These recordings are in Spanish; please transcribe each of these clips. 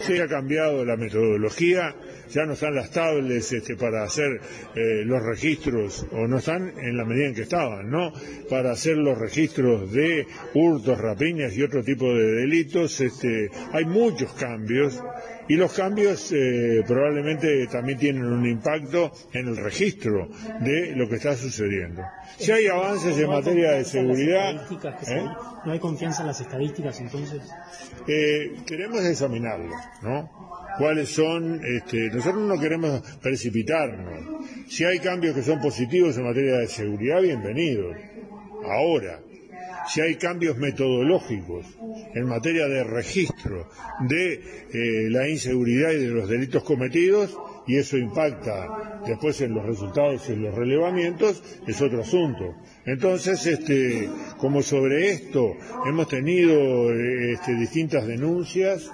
Se ha cambiado la metodología, ya no están las tablets para hacer los registros, o no están en la medida en que estaban, ¿no? Para hacer los registros de hurtos, rapiñas y otro tipo de delitos. Hay muchos cambios, y los cambios probablemente también tienen un impacto en el registro de lo que está sucediendo. Si hay avances en materia de seguridad... ¿No hay confianza en las estadísticas entonces? Queremos examinarlo, ¿no? ¿Cuáles son? Nosotros no queremos precipitarnos. Si hay cambios que son positivos en materia de seguridad, bienvenidos. Ahora, si hay cambios metodológicos en materia de registro de la inseguridad y de los delitos cometidos, y eso impacta después en los resultados y en los relevamientos, es otro asunto. Entonces, como sobre esto hemos tenido distintas denuncias,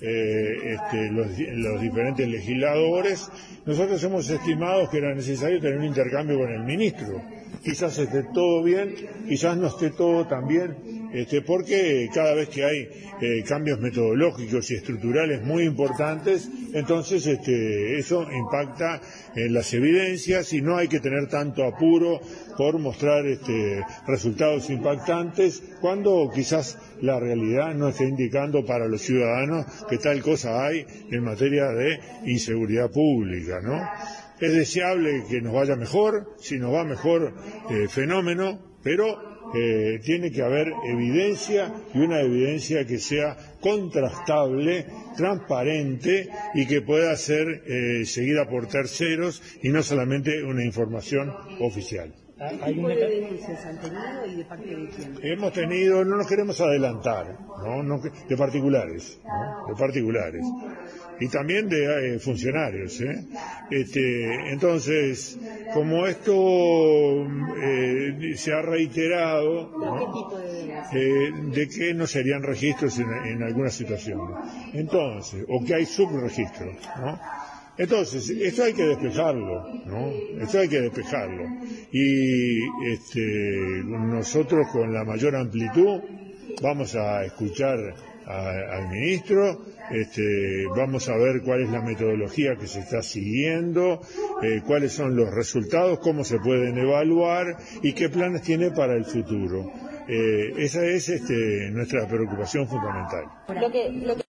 los diferentes legisladores, nosotros hemos estimado que era necesario tener un intercambio con el ministro. Quizás esté todo bien, quizás no esté todo tan bien, porque cada vez que hay cambios metodológicos y estructurales muy importantes, entonces eso impacta en las evidencias, y no hay que tener tanto apuro por mostrar resultados impactantes cuando quizás la realidad no esté indicando para los ciudadanos que tal cosa hay en materia de inseguridad pública, ¿no? Es deseable que nos vaya mejor, si nos va mejor, fenómeno, pero tiene que haber evidencia, y una evidencia que sea contrastable, transparente, y que pueda ser seguida por terceros y no solamente una información oficial. ¿Qué tipo de denuncias han tenido y de parte de quién? Hemos tenido, no nos queremos adelantar, ¿no? De particulares, ¿no? De particulares. Y también de funcionarios, Entonces, como esto se ha reiterado, ¿no? ¿Qué tipo de de que no serían registros en algunas situaciones. Entonces, o que hay subregistros, ¿no? Entonces, esto hay que despejarlo, ¿no? Esto hay que despejarlo. Y nosotros, con la mayor amplitud, vamos a escuchar al ministro, vamos a ver cuál es la metodología que se está siguiendo, cuáles son los resultados, cómo se pueden evaluar y qué planes tiene para el futuro. Esa es nuestra preocupación fundamental.